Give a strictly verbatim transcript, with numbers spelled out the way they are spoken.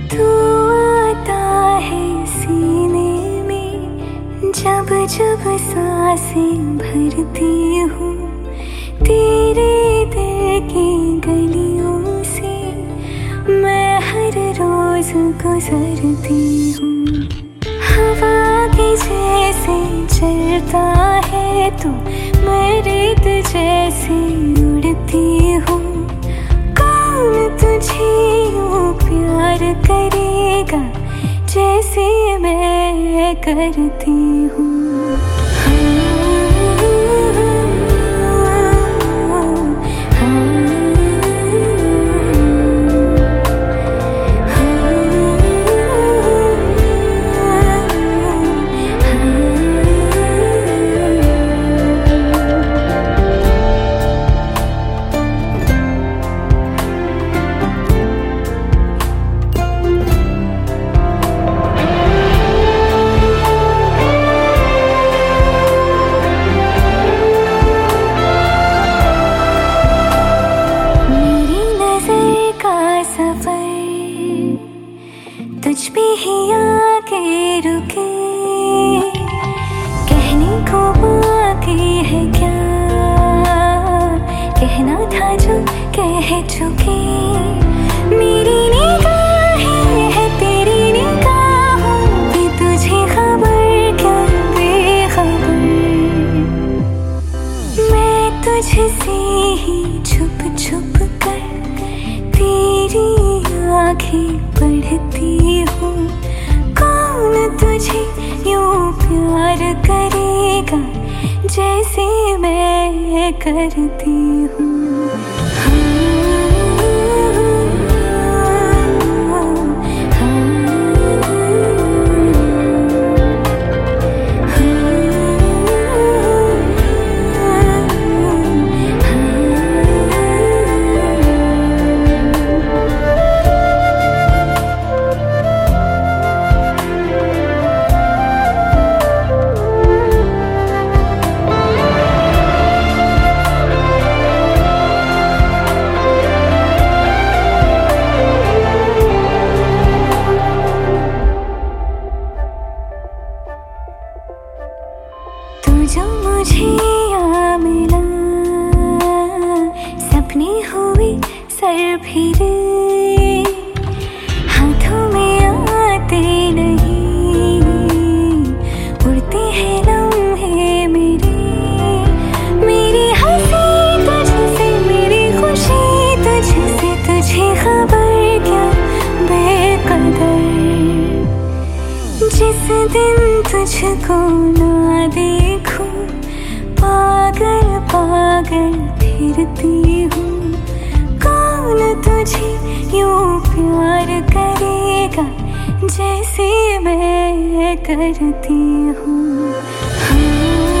तू आता है सीने में, जब जब सांसें भरती हूँ, तेरे दिल की गलियों से मैं हर रोज गुजरती हूँ। हवा के जैसे चलता है तू, मैं रेत जैसे उड़ती हूँ। कौन तुझे यूँ प्यार करेगा जैसे मैं करती हूँ। तुझ पे ही आके रुके, कहने को बाकी है क्या, कहना था जो कह चुके। मेरी निगाहें है तेरी निगाहों की, तुझे खबर क्या बेखबर। मैं तुझसे ही छुप छुप कर तेरी आँखें पढ़ती हूँ। कौन तुझे यूँ प्यार करेगा जैसे मैं करती हूँ। जो मुझे यहाँ मिला, सपने हुए सर फिरे, हाथों में आते नहीं, उड़ते हैं लम्हे मेरे। मेरी हंसी तुझसे, मेरी खुशी तुझसे, तुझे खबर क्या बेकदर। जिस दिन तुझको ना देखूं, पागल पागल फिरती हूँ। कौन तुझे यूँ प्यार करेगा जैसे मैं करती हूँ।